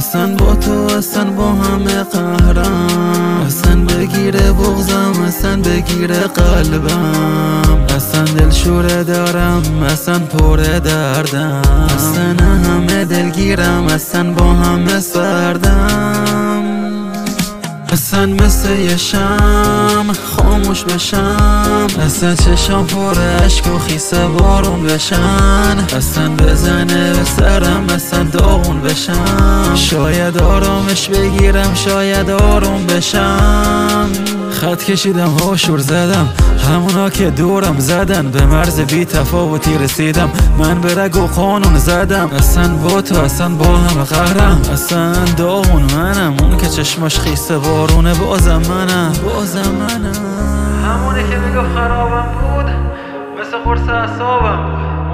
اصلا با تو اصلا با همه قهرم، اصلا بگیره بغضم اصلا بگیره قلبم، اصلا دلشوره دارم اصلا پر دردم، اصلا همه دلگیرم اصلا با همه سردم، اصلا مثل یه شم خاموش بشم، اصلا چشام پر عشق و خیس بارون بشن، اصلا بزنه به سرم اصلا داغون بشم، شاید آرامش بگیرم شاید آروم بشم، خط کشیدم هاشور زدم همونا که دورم زدن، به مرز بی تفاوتی رسیدم من به رگ و قانون زدم، اصلا با تو اصلا با همه قهرم، اصلا داغون منم، اون که چشماش خیس بارونه بازم منم همونه که میگفت خرابم بود مثل قرص اعصابم بود.